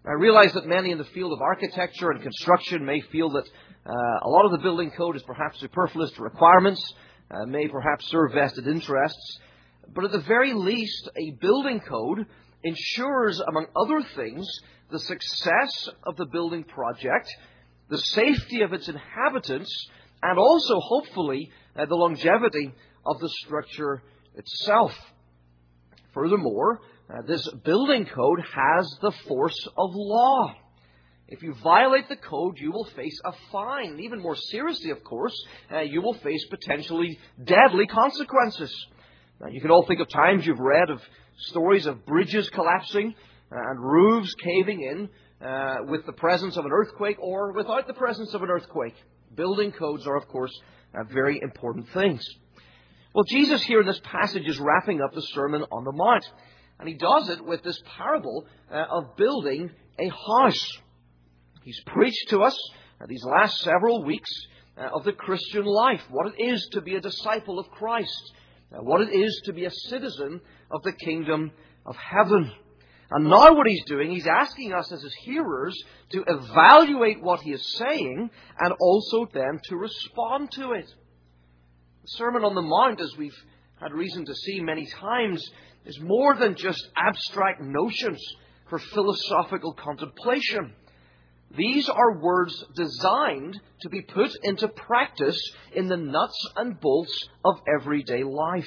I realize that many in the field of architecture and construction may feel that a lot of the building code is perhaps superfluous to requirements, may perhaps serve vested interests. But at the very least, a building code ensures, among other things, the success of the building project, the safety of its inhabitants, and also, hopefully, the longevity of the structure itself. Furthermore, this building code has the force of law. If you violate the code, you will face a fine. Even more seriously, of course, you will face potentially deadly consequences. Now, you can all think of times you've read of stories of bridges collapsing and roofs caving in with the presence of an earthquake or without the presence of an earthquake. Building codes are, of course, very important things. Well, Jesus here in this passage is wrapping up the Sermon on the Mount. And he does it with this parable of building a house. He's preached to us these last several weeks of the Christian life, what it is to be a disciple of Christ, what it is to be a citizen of the kingdom of heaven. And now what he's doing, he's asking us as his hearers to evaluate what he is saying and also then to respond to it. The Sermon on the Mount, as we've had reason to see many times, is more than just abstract notions for philosophical contemplation. These are words designed to be put into practice in the nuts and bolts of everyday life.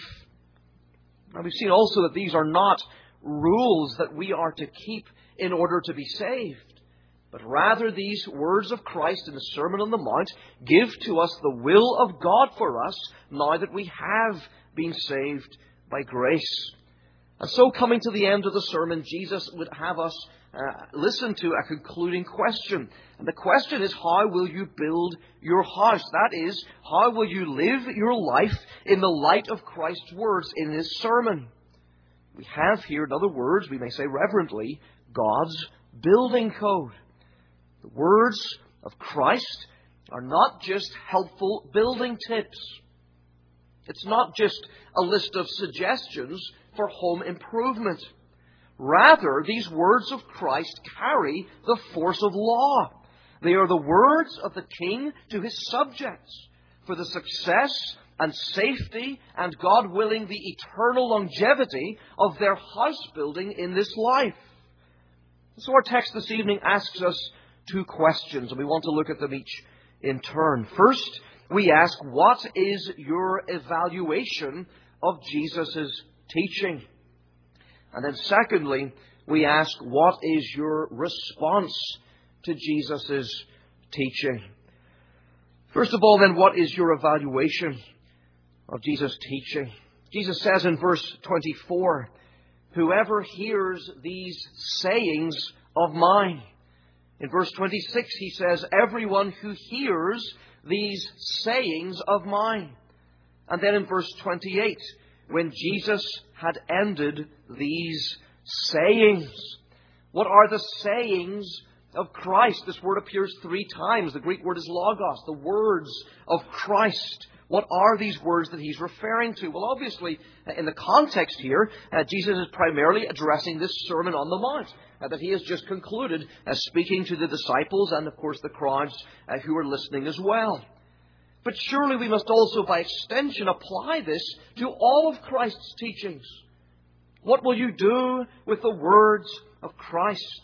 Now, we've seen also that these are not rules that we are to keep in order to be saved, but rather these words of Christ in the Sermon on the Mount give to us the will of God for us now that we have been saved by grace. And so, coming to the end of the sermon, Jesus would have us listen to a concluding question. And the question is, how will you build your house? That is, how will you live your life in the light of Christ's words in His sermon? We have here, in other words, we may say reverently, God's building code. The words of Christ are not just helpful building tips. It's not just a list of suggestions for home improvement. Rather, these words of Christ carry the force of law. They are the words of the King to His subjects for the success and safety and, God willing, the eternal longevity of their house building in this life. So our text this evening asks us two questions, and we want to look at them each in turn. First, we ask, what is your evaluation of Jesus' teaching? And then secondly, we ask, what is your response to Jesus' teaching? First of all, then, what is your evaluation of Jesus' teaching? Jesus says in verse 24, whoever hears these sayings of mine. In verse 26, he says, everyone who hears these sayings of mine. And then in verse 28, when Jesus had ended these sayings. What are the sayings of Christ? This word appears 3 times. The Greek word is logos, the words of Christ. What are these words that He's referring to? Well, obviously, in the context here, Jesus is primarily addressing this Sermon on the Mount that He has just concluded, speaking to the disciples and, of course, the crowds who are listening as well. But surely we must also, by extension, apply this to all of Christ's teachings. What will you do with the words of Christ?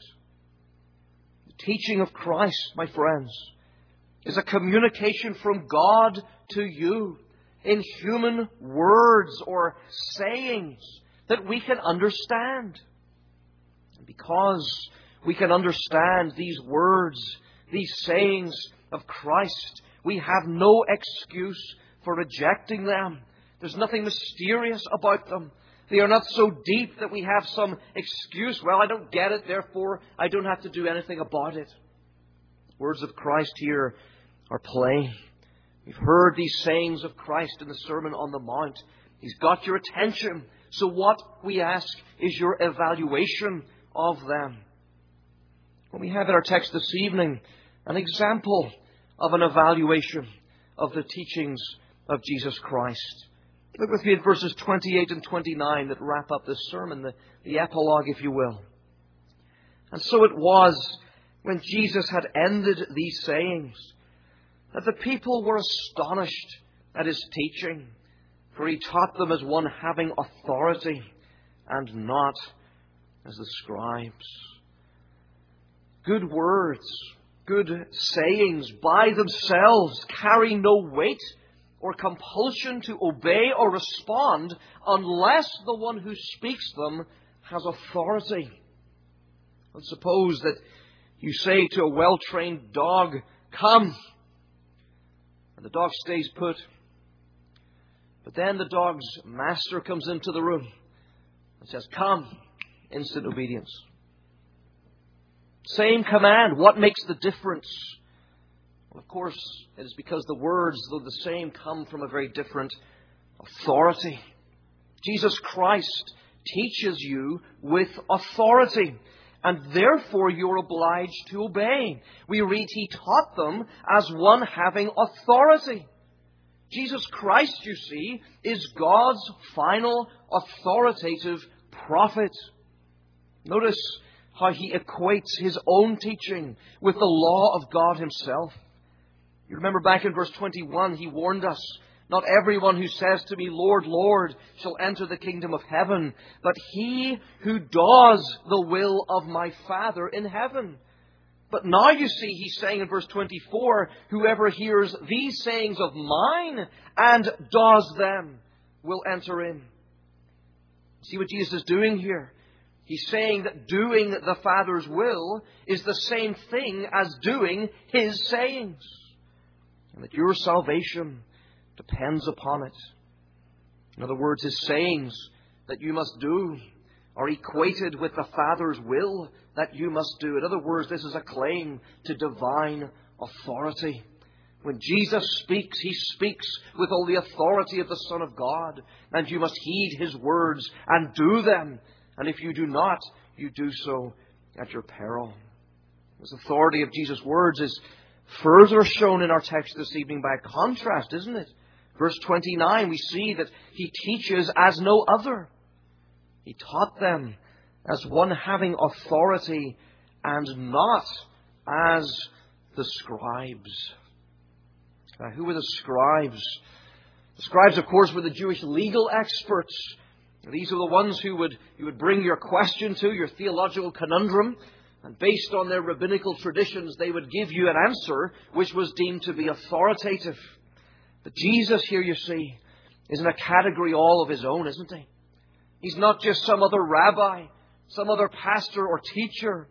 The teaching of Christ, my friends, is a communication from God to you in human words or sayings that we can understand. And because we can understand these words, these sayings of Christ, we have no excuse for rejecting them. There's nothing mysterious about them. They are not so deep that we have some excuse. Well, I don't get it, therefore I don't have to do anything about it. The words of Christ here are plain. You've heard these sayings of Christ in the Sermon on the Mount. He's got your attention. So what, we ask, is your evaluation of them? Well, we have in our text this evening an example of an evaluation of the teachings of Jesus Christ. Look with me at verses 28 and 29 that wrap up this sermon, the epilogue, if you will. And so it was when Jesus had ended these sayings that the people were astonished at His teaching, for He taught them as one having authority and not as the scribes. Good words, good sayings by themselves carry no weight or compulsion to obey or respond unless the one who speaks them has authority. And suppose that you say to a well-trained dog, "Come," and the dog stays put. But then the dog's master comes into the room and says, "Come," instant obedience. Same command. What makes the difference? Well, of course, it is because the words, though the same, come from a very different authority. Jesus Christ teaches you with authority, and therefore you're obliged to obey. We read He taught them as one having authority. Jesus Christ, you see, is God's final authoritative prophet. Notice how He equates His own teaching with the law of God Himself. You remember back in verse 21, He warned us, "Not everyone who says to me, 'Lord, Lord,' shall enter the kingdom of heaven, but he who does the will of my Father in heaven." But now you see, He's saying in verse 24, "Whoever hears these sayings of mine and does them will enter in." See what Jesus is doing here? He's saying that doing the Father's will is the same thing as doing His sayings, and that your salvation depends upon it. In other words, His sayings that you must do are equated with the Father's will that you must do. In other words, this is a claim to divine authority. When Jesus speaks, He speaks with all the authority of the Son of God, and you must heed His words and do them. And if you do not, you do so at your peril. This authority of Jesus' words is further shown in our text this evening by contrast, isn't it? Verse 29, we see that He teaches as no other. He taught them as one having authority and not as the scribes. Now, who were the scribes? The scribes, of course, were the Jewish legal experts. These are the ones you would bring your question to, your theological conundrum, and based on their rabbinical traditions, they would give you an answer which was deemed to be authoritative. But Jesus here, you see, is in a category all of His own, isn't He? He's not just some other rabbi, some other pastor or teacher.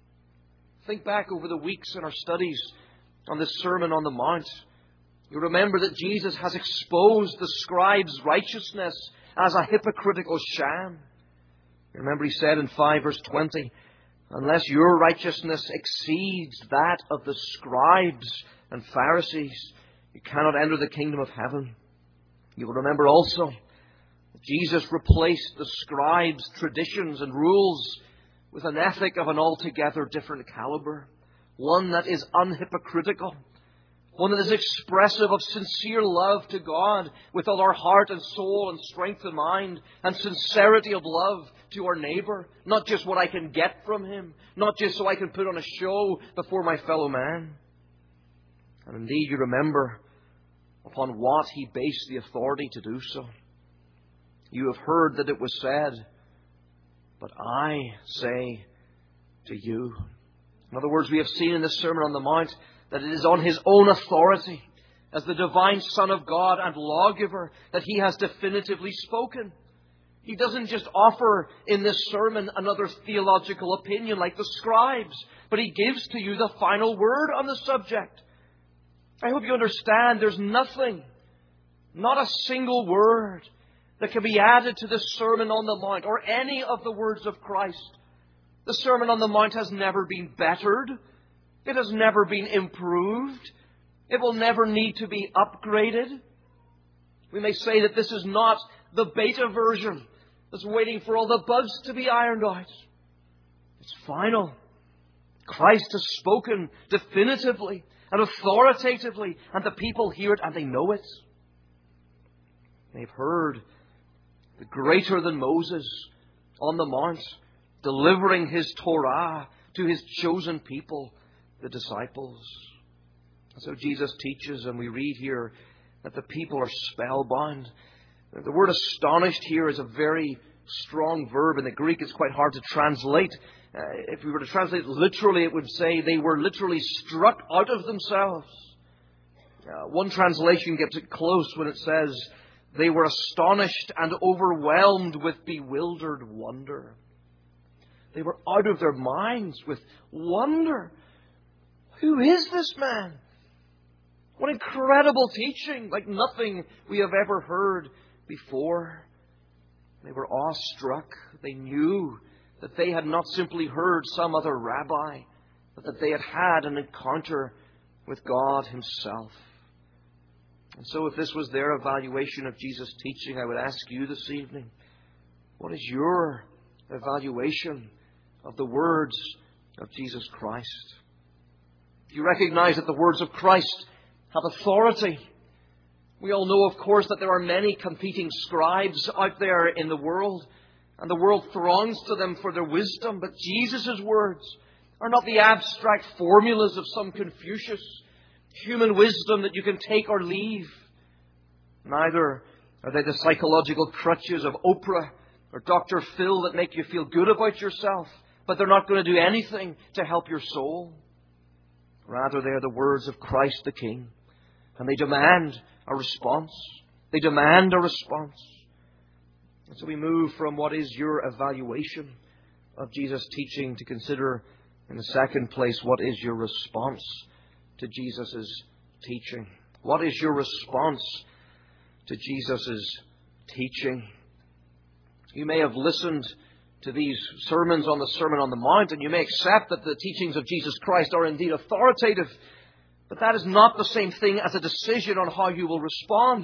Think back over the weeks in our studies on this Sermon on the Mount. You remember that Jesus has exposed the scribes' righteousness as a hypocritical sham. You remember He said in 5 verse 20, "Unless your righteousness exceeds that of the scribes and Pharisees, you cannot enter the kingdom of heaven." You will remember also that Jesus replaced the scribes' traditions and rules with an ethic of an altogether different caliber. One that is unhypocritical. One that is expressive of sincere love to God with all our heart and soul and strength and mind, and sincerity of love to our neighbour. Not just what I can get from him, not just so I can put on a show before my fellow man. And indeed, you remember upon what He based the authority to do so. "You have heard that it was said, but I say to you." In other words, we have seen in this Sermon on the Mount that it is on His own authority, as the divine Son of God and lawgiver, that He has definitively spoken. He doesn't just offer in this sermon another theological opinion like the scribes, but He gives to you the final word on the subject. I hope you understand there's nothing, not a single word, that can be added to the Sermon on the Mount or any of the words of Christ. The Sermon on the Mount has never been bettered. It has never been improved. It will never need to be upgraded. We may say that this is not the beta version that's waiting for all the bugs to be ironed out. It's final. Christ has spoken definitively and authoritatively, and the people hear it and they know it. They've heard the greater than Moses on the Mount, delivering his Torah to His chosen people, the disciples. And so Jesus teaches, and we read here that the people are spellbound. The word astonished here is a very strong verb. In the Greek, it's quite hard to translate. If we were to translate it literally, it would say they were literally struck out of themselves. One translation gets it close when it says they were astonished and overwhelmed with bewildered wonder. They were out of their minds with wonder. Who is this man? What incredible teaching, like nothing we have ever heard before. They were awestruck. They knew that they had not simply heard some other rabbi, but that they had had an encounter with God Himself. And so if this was their evaluation of Jesus' teaching, I would ask you this evening, what is your evaluation of the words of Jesus Christ? Do you recognize that the words of Christ have authority? We all know, of course, that there are many competing scribes out there in the world, and the world throngs to them for their wisdom. But Jesus' words are not the abstract formulas of some Confucius, human wisdom that you can take or leave. Neither are they the psychological crutches of Oprah or Dr. Phil that make you feel good about yourself, but they're not going to do anything to help your soul. Rather, they are the words of Christ the King, and they demand a response. They demand a response. And so we move from what is your evaluation of Jesus' teaching to consider, in the second place, what is your response to Jesus' teaching. What is your response to Jesus' teaching? You may have listened to these sermons on the Sermon on the Mount, and you may accept that the teachings of Jesus Christ are indeed authoritative, but that is not the same thing as a decision on how you will respond.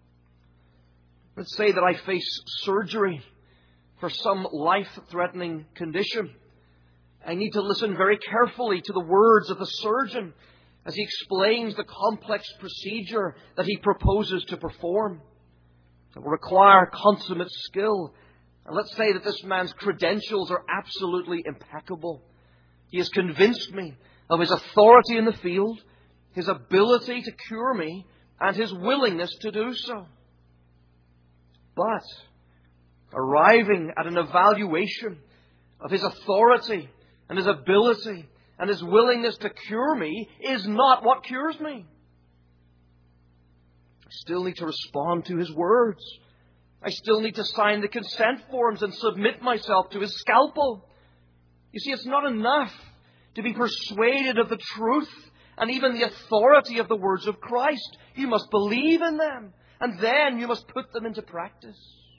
Let's say that I face surgery for some life-threatening condition. I need to listen very carefully to the words of the surgeon as he explains the complex procedure that he proposes to perform. It will require consummate skill. And let's say that this man's credentials are absolutely impeccable. He has convinced me of his authority in the field, his ability to cure me, and his willingness to do so. But arriving at an evaluation of his authority and his ability and his willingness to cure me is not what cures me. I still need to respond to his words. I still need to sign the consent forms and submit myself to his scalpel. You see, it's not enough to be persuaded of the truth and even the authority of the words of Christ. You must believe in them, and then you must put them into practice.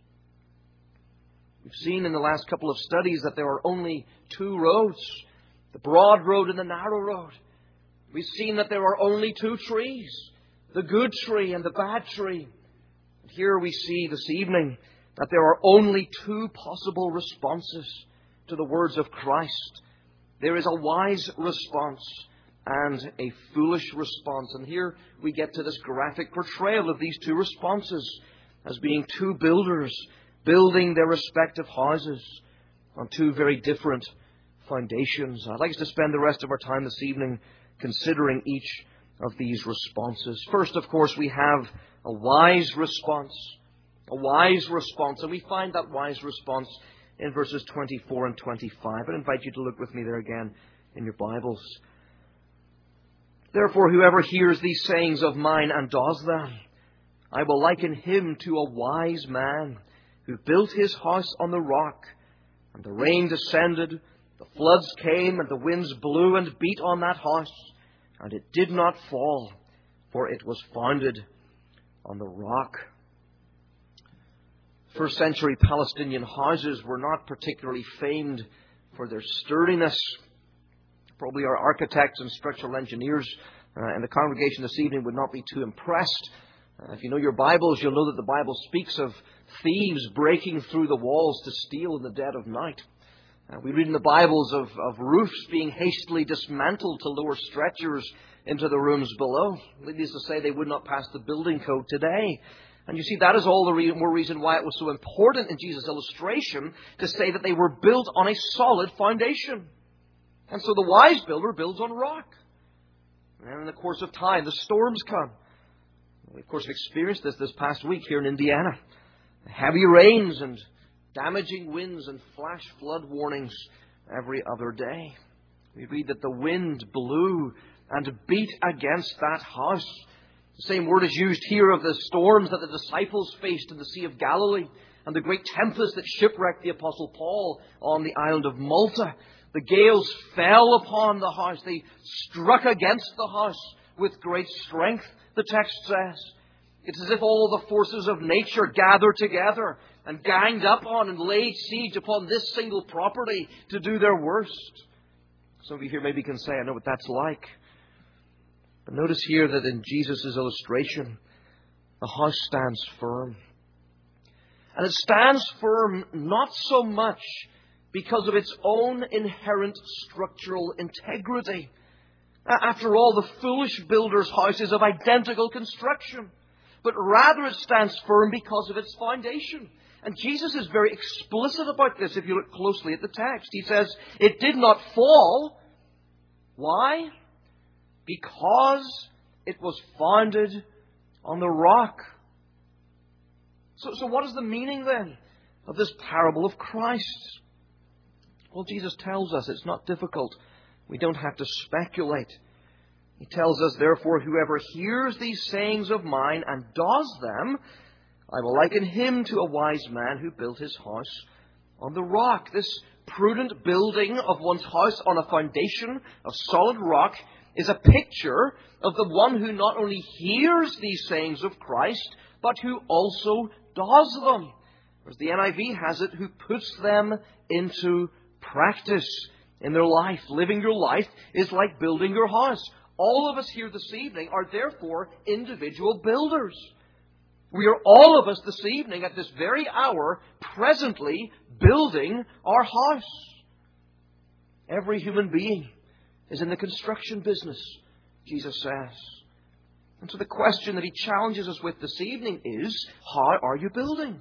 We've seen in the last couple of studies that there are only two roads, the broad road and the narrow road. We've seen that there are only two trees, the good tree and the bad tree. And here we see this evening that there are only two possible responses to the words of Christ. There is a wise response and a foolish response. And here we get to this graphic portrayal of these two responses as being two builders building their respective houses on two very different foundations. I'd like us to spend the rest of our time this evening considering each of these responses. First, of course, we have a wise response. A wise response. And we find that wise response in verses 24 and 25. I invite you to look with me there again in your Bibles. Therefore, whoever hears these sayings of mine and does them, I will liken him to a wise man who built his house on the rock. And the rain descended, the floods came, and the winds blew and beat on that house. And it did not fall, for it was founded on the rock. First century Palestinian houses were not particularly famed for their sturdiness. Probably our architects and structural engineers in the congregation this evening would not be too impressed. If you know your Bibles, you'll know that the Bible speaks of thieves breaking through the walls to steal in the dead of night. We read in the Bibles of roofs being hastily dismantled to lower stretchers into the rooms below. Needless to say, they would not pass the building code today. And you see, that is all the more reason why it was so important in Jesus' illustration to say that they were built on a solid foundation. And so the wise builder builds on rock. And in the course of time, the storms come. We, of course, have experienced this past week here in Indiana. Heavy rains and damaging winds and flash flood warnings every other day. We read that the wind blew and beat against that house. The same word is used here of the storms that the disciples faced in the Sea of Galilee and the great tempest that shipwrecked the Apostle Paul on the island of Malta. The gales fell upon the house. They struck against the house with great strength, the text says. It's as if all the forces of nature gathered together and ganged up on and laid siege upon this single property to do their worst. Some of you here maybe can say, I know what that's like. But notice here that in Jesus' illustration, the house stands firm. And it stands firm not so much because of its own inherent structural integrity. After all, the foolish builder's house is of identical construction. But rather it stands firm because of its foundation. And Jesus is very explicit about this if you look closely at the text. He says, it did not fall. Why? Because it was founded on the rock. So what is the meaning then of this parable of Christ? Well, Jesus tells us it's not difficult. We don't have to speculate. He tells us, therefore, whoever hears these sayings of mine and does them, I will liken him to a wise man who built his house on the rock. This prudent building of one's house on a foundation of solid rock is a picture of the one who not only hears these sayings of Christ, but who also does them. As the NIV has it, who puts them into practice in their life. Living your life is like building your house. All of us here this evening are therefore individual builders. We are all of us this evening at this very hour presently building our house. Every human being is in the construction business, Jesus says. And so the question that he challenges us with this evening is, how are you building?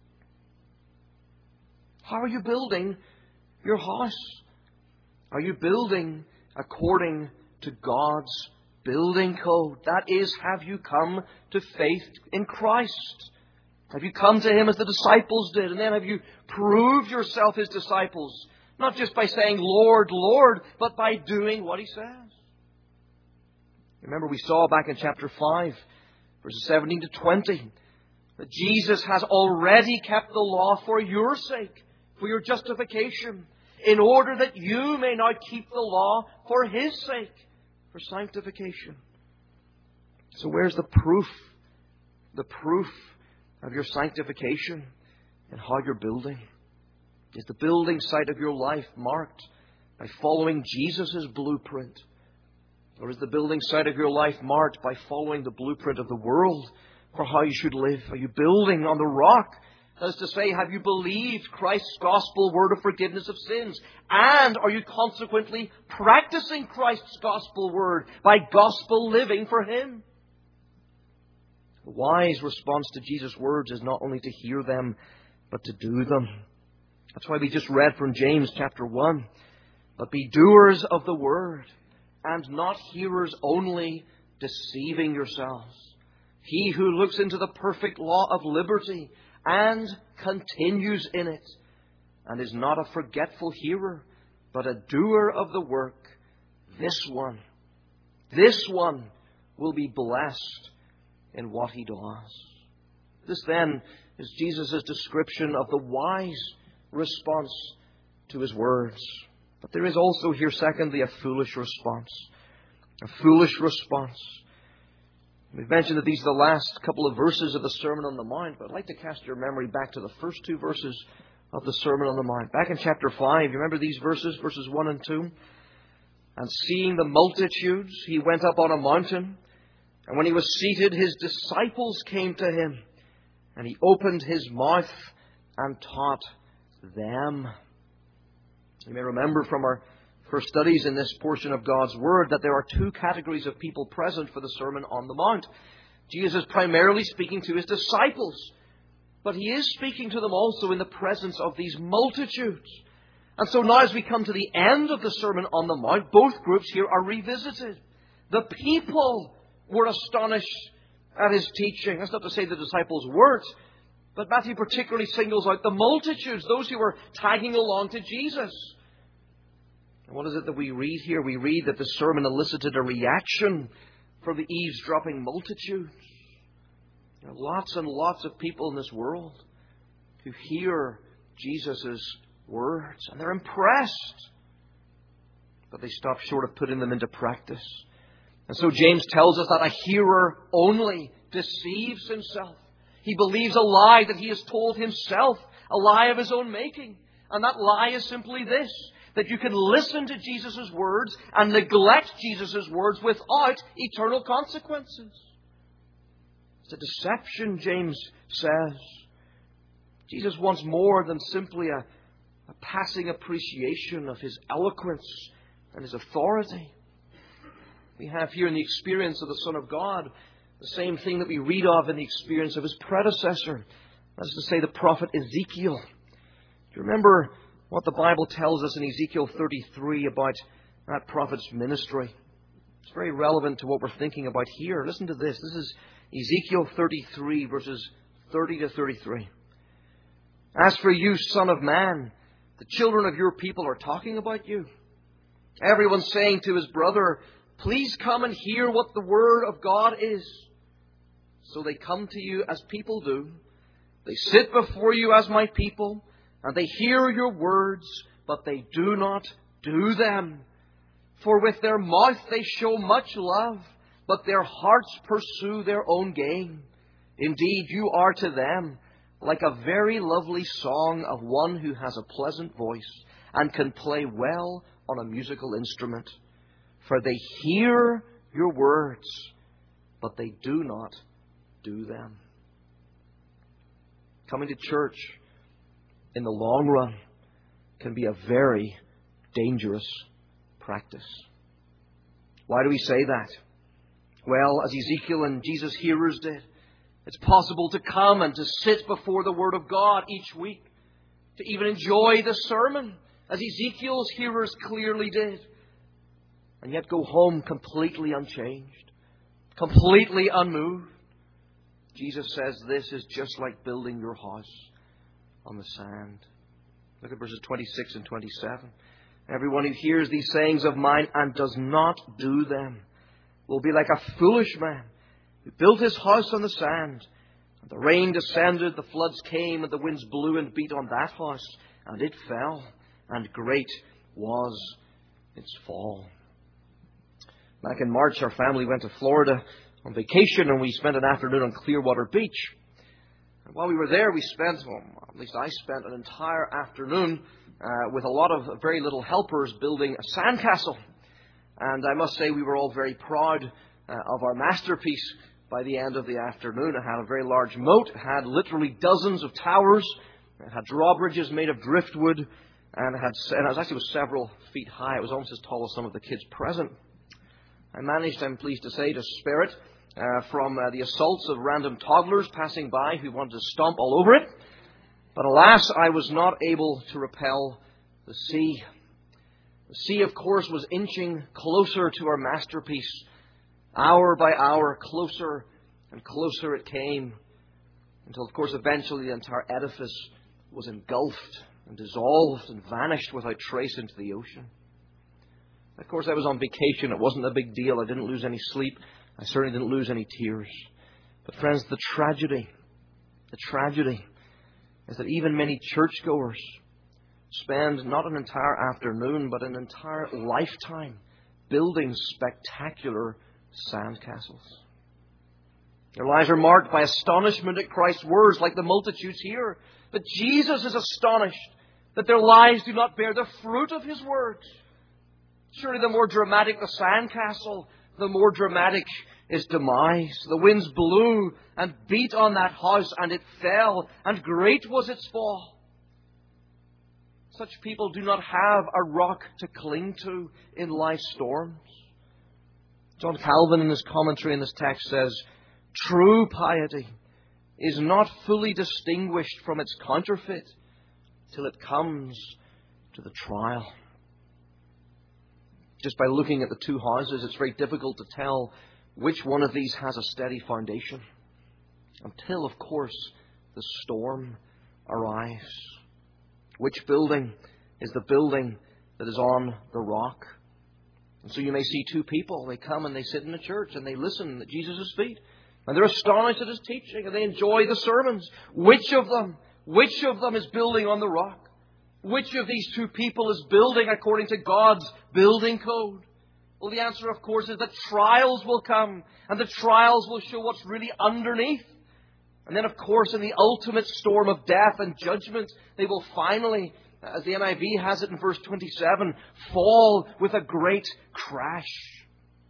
How are you building your house? Are you building according to God's building code? That is, have you come to faith in Christ? Have you come to Him as the disciples did? And then have you proved yourself His disciples? Not just by saying, Lord, Lord, but by doing what He says. Remember, we saw back in chapter 5, verses 17 to 20, that Jesus has already kept the law for your sake, for your justification, in order that you may now keep the law for His sake, for sanctification. So where's the proof? The proof of your sanctification and how you're building. Is the building site of your life marked by following Jesus' blueprint? Or is the building site of your life marked by following the blueprint of the world for how you should live? Are you building on the rock? That is to say, have you believed Christ's gospel word of forgiveness of sins? And are you consequently practicing Christ's gospel word by gospel living for Him? The wise response to Jesus' words is not only to hear them, but to do them. That's why we just read from James chapter 1. But be doers of the word, and not hearers only, deceiving yourselves. He who looks into the perfect law of liberty and continues in it, and is not a forgetful hearer, but a doer of the work, this one will be blessed in what he does. This then is Jesus' description of the wise response to His words. But there is also here, secondly, a foolish response. A foolish response. We've mentioned that these are the last couple of verses of the Sermon on the Mount, but I'd like to cast your memory back to the first two verses of the Sermon on the Mount. Back in chapter 5, you remember these verses, verses 1 and 2? And seeing the multitudes, He went up on a mountain, and when He was seated, His disciples came to Him, and He opened His mouth and taught them. You may remember from our first studies in this portion of God's Word that there are two categories of people present for the Sermon on the Mount. Jesus is primarily speaking to His disciples, but He is speaking to them also in the presence of these multitudes. And so now as we come to the end of the Sermon on the Mount, both groups here are revisited. The people were astonished at his teaching. That's not to say the disciples weren't, but Matthew particularly singles out the multitudes, those who were tagging along to Jesus. And what is it that we read here? We read that the sermon elicited a reaction from the eavesdropping multitudes. There are lots and lots of people in this world who hear Jesus' words and they're impressed, but they stop short of putting them into practice. And so James tells us that a hearer only deceives himself. He believes a lie that he has told himself, a lie of his own making. And that lie is simply this, that you can listen to Jesus' words and neglect Jesus' words without eternal consequences. It's a deception, James says. Jesus wants more than simply a passing appreciation of his eloquence and his authority. We have here in the experience of the Son of God the same thing that we read of in the experience of his predecessor. That is to say, the prophet Ezekiel. Do you remember what the Bible tells us in Ezekiel 33 about that prophet's ministry? It's very relevant to what we're thinking about here. Listen to this. This is Ezekiel 33, verses 30 to 33. As for you, son of man, the children of your people are talking about you. Everyone saying to his brother, please come and hear what the word of God is. So they come to you as people do. They sit before you as my people, and they hear your words, but they do not do them. For with their mouth they show much love, but their hearts pursue their own gain. Indeed, you are to them like a very lovely song of one who has a pleasant voice and can play well on a musical instrument. For they hear your words, but they do not do them. Coming to church in the long run can be a very dangerous practice. Why do we say that? Well, as Ezekiel and Jesus' hearers did, it's possible to come and to sit before the Word of God each week, to even enjoy the sermon, as Ezekiel's hearers clearly did, and yet go home completely unchanged, completely unmoved. Jesus says this is just like building your house on the sand. Look at verses 26 and 27. Everyone who hears these sayings of mine and does not do them will be like a foolish man who built his house on the sand. And the rain descended, the floods came, and the winds blew and beat on that house, and it fell, and great was its fall. Back in March, our family went to Florida on vacation, and we spent an afternoon on Clearwater Beach. And while we were there, we spent, well, at least I spent an entire afternoon with a lot of very little helpers building a sandcastle. And I must say we were all very proud of our masterpiece by the end of the afternoon. It had a very large moat. It had literally dozens of towers. It had drawbridges made of driftwood. And it was several feet high. It was almost as tall as some of the kids present. I managed, I'm pleased to say, to spare it from the assaults of random toddlers passing by who wanted to stomp all over it. But alas, I was not able to repel the sea. The sea, of course, was inching closer to our masterpiece. Hour by hour, closer and closer it came. Until, of course, eventually the entire edifice was engulfed and dissolved and vanished without trace into the ocean. Of course, I was on vacation. It wasn't a big deal. I didn't lose any sleep. I certainly didn't lose any tears. But friends, the tragedy is that even many churchgoers spend not an entire afternoon, but an entire lifetime building spectacular sandcastles. Their lives are marked by astonishment at Christ's words, like the multitudes here. But Jesus is astonished that their lives do not bear the fruit of His words. Surely the more dramatic the sandcastle, the more dramatic its demise. The winds blew and beat on that house, and it fell, and great was its fall. Such people do not have a rock to cling to in life's storms. John Calvin, in his commentary on this text, says, true piety is not fully distinguished from its counterfeit till it comes to the trial. Just by looking at the two houses, it's very difficult to tell which one of these has a steady foundation. Until, of course, the storm arrives. Which building is the building that is on the rock? And so you may see two people. They come and they sit in the church and they listen at Jesus' feet. And they're astonished at His teaching and they enjoy the sermons. Which of them is building on the rock? Which of these two people is building according to God's building code? Well, the answer, of course, is that trials will come. And the trials will show what's really underneath. And then, of course, in the ultimate storm of death and judgment, they will finally, as the NIV has it in verse 27, fall with a great crash.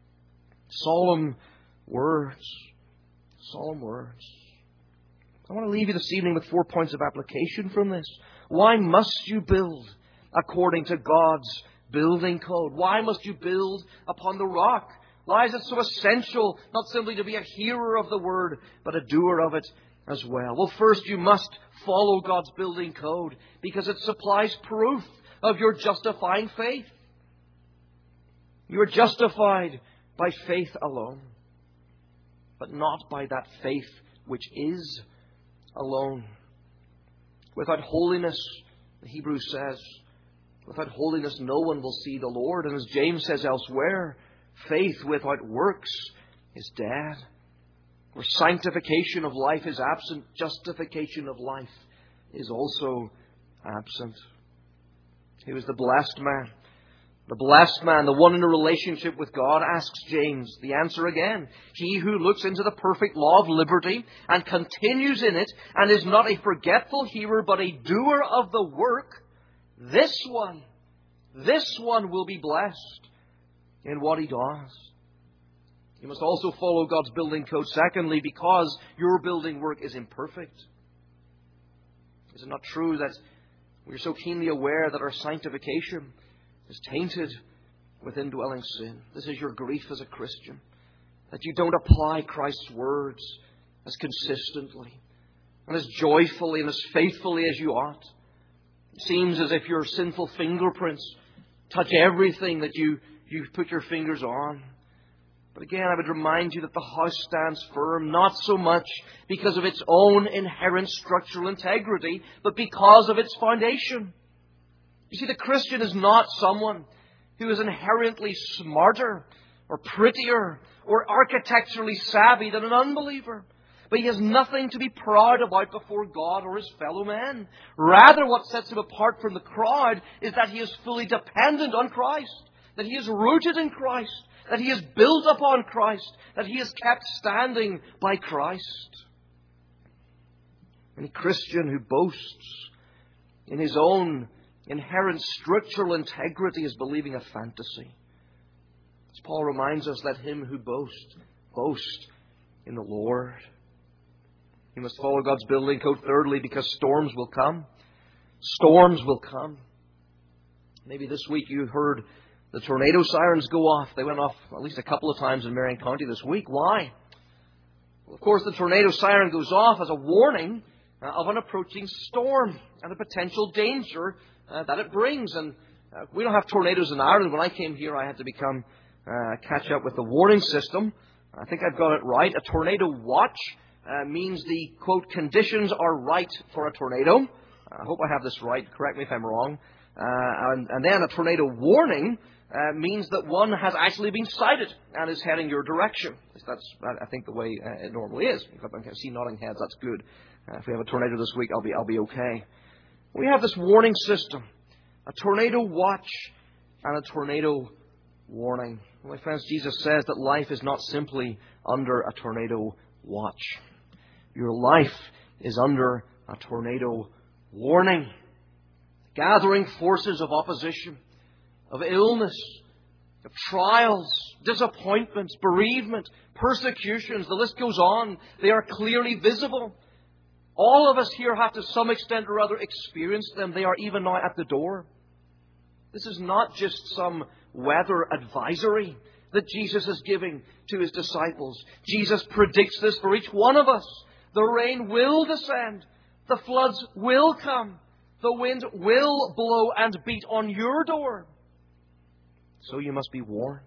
Solemn words. Solemn words. I want to leave you this evening with 4 points of application from this. Why must you build according to God's building code? Why must you build upon the rock? Why is it so essential not simply to be a hearer of the Word, but a doer of it as well? Well, first, you must follow God's building code because it supplies proof of your justifying faith. You are justified by faith alone, but not by that faith which is alone. Without holiness, the Hebrew says, without holiness no one will see the Lord. And as James says elsewhere, faith without works is dead. Where sanctification of life is absent, justification of life is also absent. He was the blessed man. The blessed man, the one in a relationship with God, asks James the answer again. He who looks into the perfect law of liberty and continues in it and is not a forgetful hearer but a doer of the work, this one will be blessed in what he does. You must also follow God's building code, secondly, because your building work is imperfect. Is it not true that we're so keenly aware that our sanctification is tainted with indwelling sin? This is your grief as a Christian, that you don't apply Christ's words as consistently and as joyfully and as faithfully as you ought. It seems as if your sinful fingerprints touch everything that you put your fingers on. But again, I would remind you that the house stands firm, not so much because of its own inherent structural integrity, but because of its foundation. You see, the Christian is not someone who is inherently smarter or prettier or architecturally savvy than an unbeliever. But he has nothing to be proud about before God or his fellow men. Rather, what sets him apart from the crowd is that he is fully dependent on Christ, that he is rooted in Christ, that he is built upon Christ, that he is kept standing by Christ. Any Christian who boasts in his own inherent structural integrity is believing a fantasy. As Paul reminds us, let him who boasts, boast in the Lord. You must follow God's building code, thirdly, because storms will come. Storms will come. Maybe this week you heard the tornado sirens go off. They went off at least a couple of times in Marion County this week. Why? Well, of course, the tornado siren goes off as a warning of an approaching storm and the potential danger that it brings. And we don't have tornadoes in Ireland. When I came here, I had to catch up with the warning system. I think I've got it right. A tornado watch means the, quote, conditions are right for a tornado. I hope I have this right. Correct me if I'm wrong. And then a tornado warning means that one has actually been sighted and is heading your direction. That's, I think, the way it normally is. If I can see nodding heads, that's good. If we have a tornado this week, I'll be okay. We have this warning system, a tornado watch and a tornado warning. Well, my friends, Jesus says that life is not simply under a tornado watch. Your life is under a tornado warning. Gathering forces of opposition, of illness, of trials, disappointments, bereavement, persecutions, the list goes on. They are clearly visible. All of us here have to some extent or other experienced them. They are even now at the door. This is not just some weather advisory that Jesus is giving to his disciples. Jesus predicts this for each one of us. The rain will descend. The floods will come. The wind will blow and beat on your door. So you must be warned.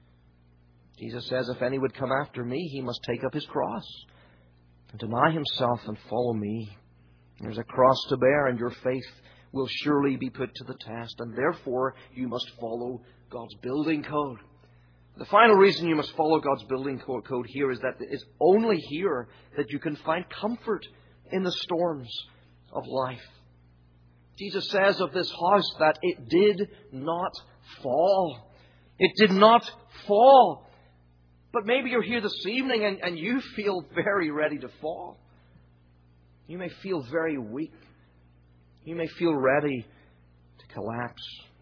Jesus says, if any would come after me, he must take up his cross and deny himself and follow me. There's a cross to bear, and your faith will surely be put to the test, and therefore you must follow God's building code. The final reason you must follow God's building code here is that it's only here that you can find comfort in the storms of life. Jesus says of this house that it did not fall. It did not fall. But maybe you're here this evening and you feel very ready to fall. You may feel very weak. You may feel ready to collapse.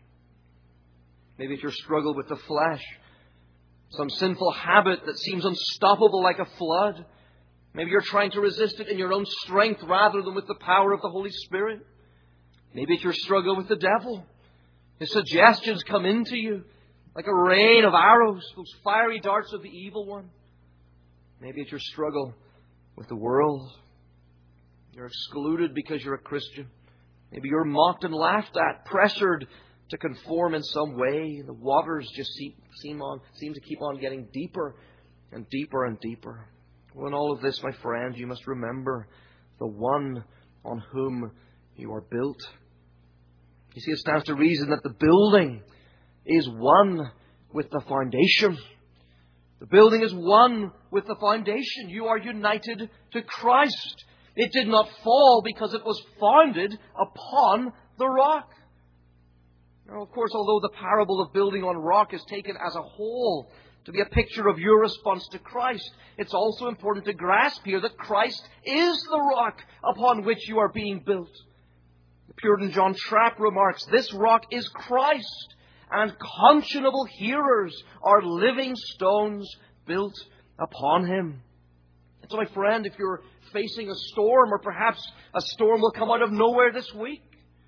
Maybe it's your struggle with the flesh. Some sinful habit that seems unstoppable like a flood. Maybe you're trying to resist it in your own strength rather than with the power of the Holy Spirit. Maybe it's your struggle with the devil. His suggestions come into you like a rain of arrows, those fiery darts of the evil one. Maybe it's your struggle with the world. You're excluded because you're a Christian. Maybe you're mocked and laughed at, pressured to conform in some way. The waters just seem to keep on getting deeper and deeper and deeper. Well, in all of this, my friend, you must remember the one on whom you are built. You see, it stands to reason that the building is one with the foundation. The building is one with the foundation. You are united to Christ. It did not fall because it was founded upon the rock. Now, of course, although the parable of building on rock is taken as a whole to be a picture of your response to Christ, it's also important to grasp here that Christ is the rock upon which you are being built. The Puritan John Trapp remarks, this rock is Christ, and conscionable hearers are living stones built upon Him. And so, my friend, if you're facing a storm, or perhaps a storm will come out of nowhere this week,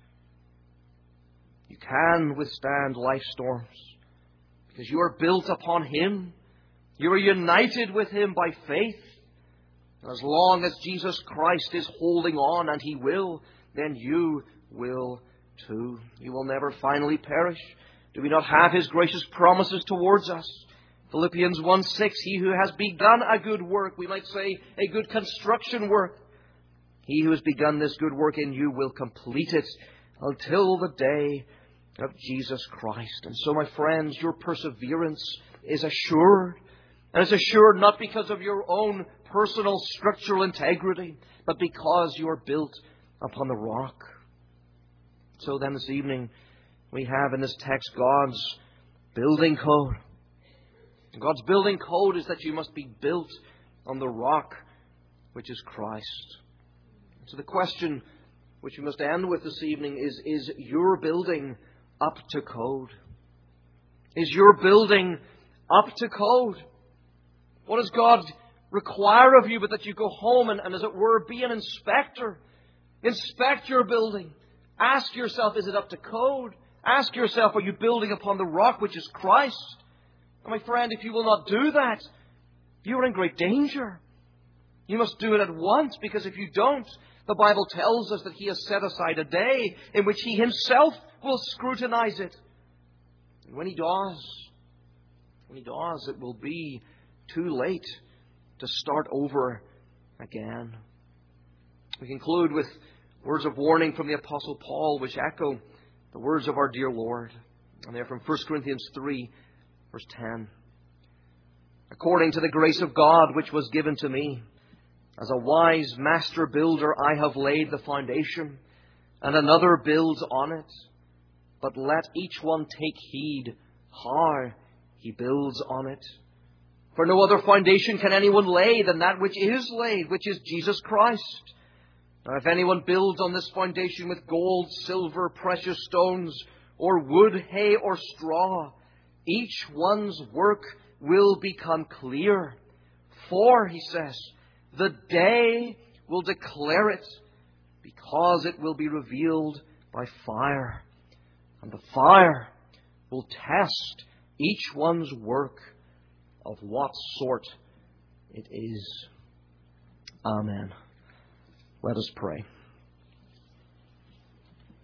you can withstand life storms because you are built upon Him. You are united with Him by faith. And as long as Jesus Christ is holding on, and He will, then you will too. You will never finally perish. Do we not have His gracious promises towards us? Philippians 1:6, He who has begun a good work, we might say a good construction work, He who has begun this good work in you will complete it until the day of Jesus Christ. And so, my friends, your perseverance is assured. And it's assured not because of your own personal structural integrity, but because you are built upon the rock. So then this evening, we have in this text God's building code. God's building code is that you must be built on the rock, which is Christ. So the question which we must end with this evening is your building up to code? Is your building up to code? What does God require of you but that you go home and as it were, be an inspector? Inspect your building. Ask yourself, is it up to code? Ask yourself, are you building upon the rock which is Christ? And my friend, if you will not do that, you are in great danger. You must do it at once, because if you don't, the Bible tells us that He has set aside a day in which He Himself will scrutinize it. And when He does, it will be too late to start over again. We conclude with words of warning from the Apostle Paul, which echo the words of our dear Lord. And they're from 1 Corinthians 3, verse 10. According to the grace of God which was given to me, as a wise master builder, I have laid the foundation, and another builds on it. But let each one take heed how he builds on it. For no other foundation can anyone lay than that which is laid, which is Jesus Christ. Now, if anyone builds on this foundation with gold, silver, precious stones, or wood, hay, or straw, each one's work will become clear. For, he says, the day will declare it, because it will be revealed by fire. And the fire will test each one's work of what sort it is. Amen. Let us pray.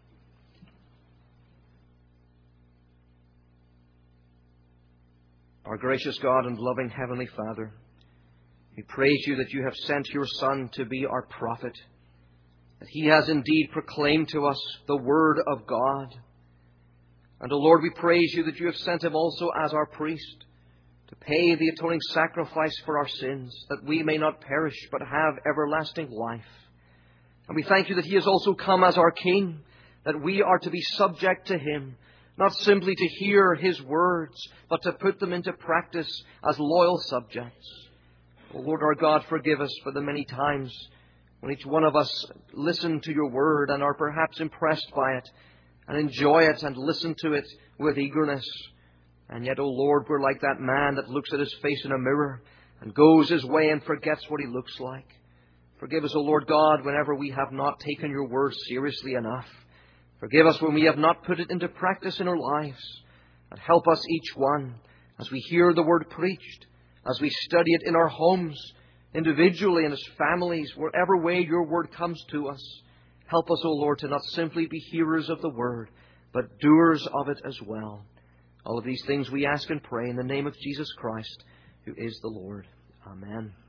Our gracious God and loving Heavenly Father, we praise You that You have sent Your Son to be our prophet, that He has indeed proclaimed to us the Word of God. And, O Lord, we praise You that You have sent Him also as our priest to pay the atoning sacrifice for our sins, that we may not perish but have everlasting life. And we thank You that He has also come as our King, that we are to be subject to Him, not simply to hear His words, but to put them into practice as loyal subjects. O Lord our God, forgive us for the many times when each one of us listen to Your word and are perhaps impressed by it and enjoy it and listen to it with eagerness. And yet, O Lord, we're like that man that looks at his face in a mirror and goes his way and forgets what he looks like. Forgive us, O Lord God, whenever we have not taken Your word seriously enough. Forgive us when we have not put it into practice in our lives. And help us each one as we hear the word preached, as we study it in our homes, individually and as families, wherever way Your word comes to us. Help us, O Lord, to not simply be hearers of the word, but doers of it as well. All of these things we ask and pray in the name of Jesus Christ, who is the Lord. Amen.